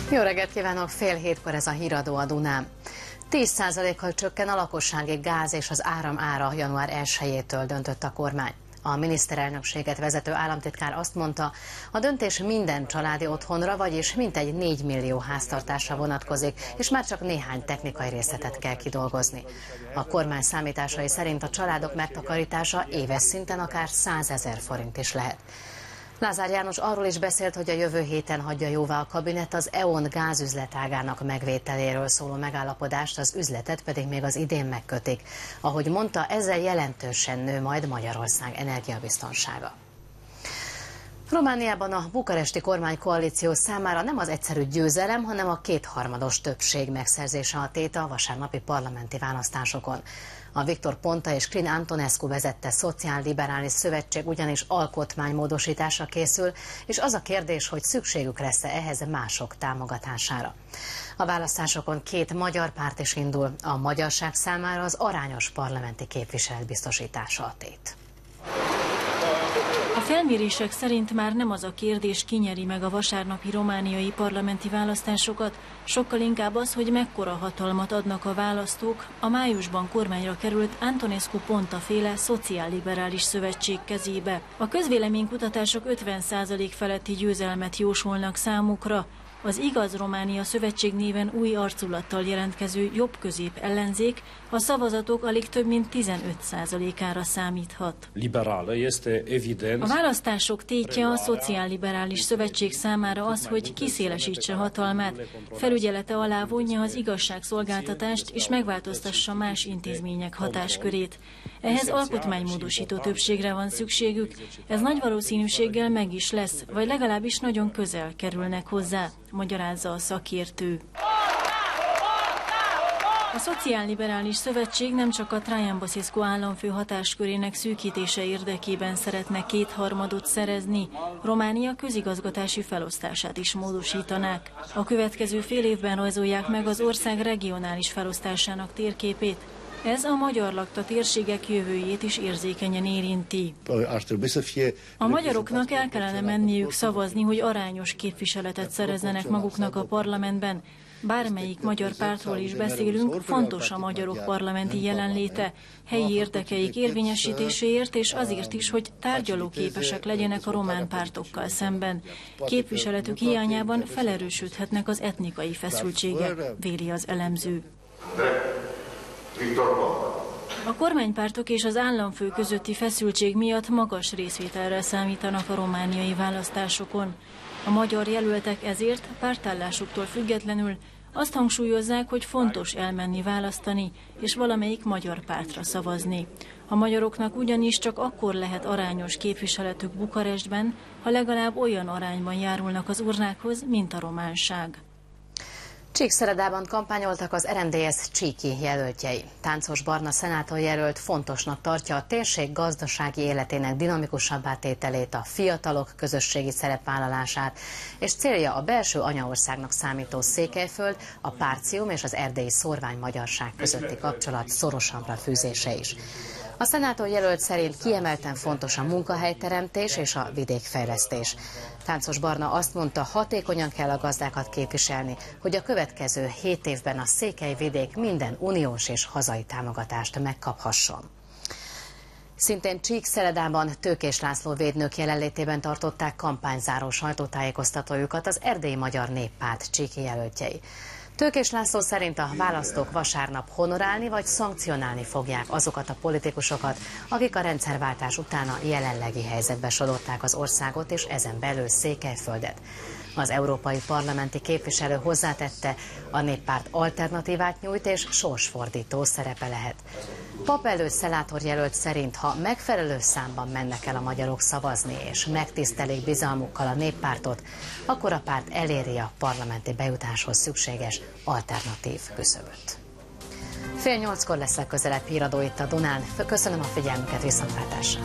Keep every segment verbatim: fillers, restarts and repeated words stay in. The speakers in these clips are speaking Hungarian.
Jó reggelt kívánok! Fél hétkor ez a híradó a Dunán. tíz százalékkal csökken a lakossági gáz és az áram ára január elsejétől, döntött a kormány. A miniszterelnökséget vezető államtitkár azt mondta, a döntés minden családi otthonra, vagyis mintegy négy millió háztartásra vonatkozik, és már csak néhány technikai részletet kell kidolgozni. A kormány számításai szerint a családok megtakarítása éves szinten akár százezer forint is lehet. Lázár János arról is beszélt, hogy a jövő héten hagyja jóvá a kabinet az é o en gázüzletágának megvételéről szóló megállapodást, az üzletet pedig még az idén megkötik. Ahogy mondta, ezzel jelentősen nő majd Magyarország energiabiztonsága. Romániában a bukaresti kormánykoalíció számára nem az egyszerű győzelem, hanem a kétharmados többség megszerzése a tét a vasárnapi parlamenti választásokon. A Victor Ponta és Crin Antonescu vezette szociál-liberális szövetség ugyanis alkotmánymódosításra készül, és az a kérdés, hogy szükségük lesz-e ehhez mások támogatására. A választásokon két magyar párt is indul, a magyarság számára az arányos parlamenti képviselet biztosítása a tét. A felmérések szerint már nem az a kérdés, ki nyeri meg a vasárnapi romániai parlamenti választásokat, sokkal inkább az, hogy mekkora hatalmat adnak a választók a májusban kormányra került Antonescu Ponta féle szociálliberális szövetség kezébe. A közvéleménykutatások ötven százalék feletti győzelmet jósolnak számukra. Az Igaz Románia Szövetség néven új arculattal jelentkező jobb-közép ellenzék a szavazatok alig több mint tizenöt százalékára számíthat. A választások tétje a Szociálliberális Szövetség számára az, hogy kiszélesítse hatalmát, felügyelete alá vonja az igazságszolgáltatást és megváltoztassa más intézmények hatáskörét. Ehhez alkotmánymódosító többségre van szükségük, ez nagy valószínűséggel meg is lesz, vagy legalábbis nagyon közel kerülnek hozzá, magyarázza a szakértő. A Szociálliberális Szövetség nem csak a Traian Basescu államfő hatáskörének szűkítése érdekében szeretne kétharmadot szerezni, Románia közigazgatási felosztását is módosítanák. A következő fél évben rajzolják meg az ország regionális felosztásának térképét. Ez a magyar lakta térségek jövőjét is érzékenyen érinti. A magyaroknak el kellene menniük szavazni, hogy arányos képviseletet szerezzenek maguknak a parlamentben. Bármelyik magyar pártról is beszélünk, fontos a magyarok parlamenti jelenléte, helyi érdekeik érvényesítéséért és azért is, hogy tárgyalóképesek legyenek a román pártokkal szemben. Képviseletük hiányában felerősödhetnek az etnikai feszültségek, véli az elemző. A kormánypártok és az államfő közötti feszültség miatt magas részvételre számítanak a romániai választásokon. A magyar jelöltek ezért pártállásuktól függetlenül azt hangsúlyozzák, hogy fontos elmenni választani, és valamelyik magyar pártra szavazni. A magyaroknak ugyanis csak akkor lehet arányos képviseletük Bukarestben, ha legalább olyan arányban járulnak az urnákhoz, mint a románság. Csíkszeredában kampányoltak az er em dé es csíki jelöltjei. Táncos Barna szenátorjelölt fontosnak tartja a térség gazdasági életének dinamikusabbá tételét, a fiatalok közösségi szerepvállalását, és célja a belső anyaországnak számító Székelyföld, a Párcium és az erdélyi szórvány magyarság közötti kapcsolat szorosabbra fűzése is. A szenátor jelölt szerint kiemelten fontos a munkahelyteremtés és a vidékfejlesztés. Táncos Barna azt mondta, hatékonyan kell a gazdákat képviselni, hogy a következő hét évben a Székelyvidék minden uniós és hazai támogatást megkaphasson. Szintén Csíkszeredában Tőkés László védnök jelenlétében tartották kampányzáró sajtótájékoztatójukat az Erdélyi Magyar Néppárt csíki jelöltjei. Tőkés László szerint a választók vasárnap honorálni vagy szankcionálni fogják azokat a politikusokat, akik a rendszerváltás után a jelenlegi helyzetbe sodorták az országot és ezen belül Székelyföldet. Az európai parlamenti képviselő hozzátette, a néppárt alternatívát nyújt és sorsfordító szerepe lehet. Papelő szenátorjelölt szerint, ha megfelelő számban mennek el a magyarok szavazni és megtisztelik bizalmukkal a néppártot, akkor a párt eléri a parlamenti bejutáshoz szükséges alternatív küszöböt. Fél nyolckor lesz legközelebb híradó itt a Dunán. Köszönöm a figyelmüket, viszontlátásra!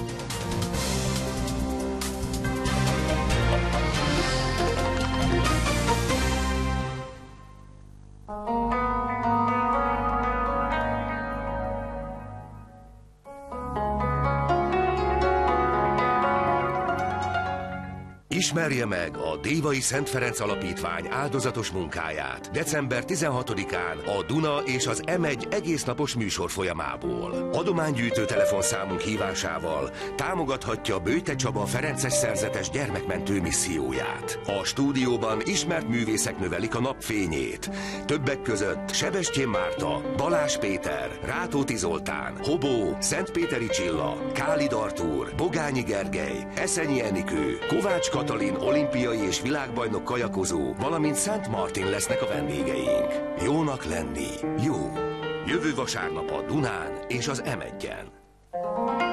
Ismerje meg a Dévai Szent Ferenc Alapítvány áldozatos munkáját december tizenhatodikán a Duna és az em egy egésznapos műsor folyamából. Adománygyűjtő telefonszámunk hívásával támogathatja Böjte Csaba ferences szerzetes gyermekmentő misszióját. A stúdióban ismert művészek növelik a napfényét. Többek között Sebestyén Márta, Balázs Péter, Rátóti Zoltán, Hobó, Szentpéteri Csilla, Kálid Artúr, Bogányi Gergely, Eszenyi Enikő, Kovács Katalin olimpiai és világbajnok kajakozó, valamint Szent Martin lesznek a vendégeink. Jónak lenni jó. Jövő vasárnap a Dunán és az em egyen.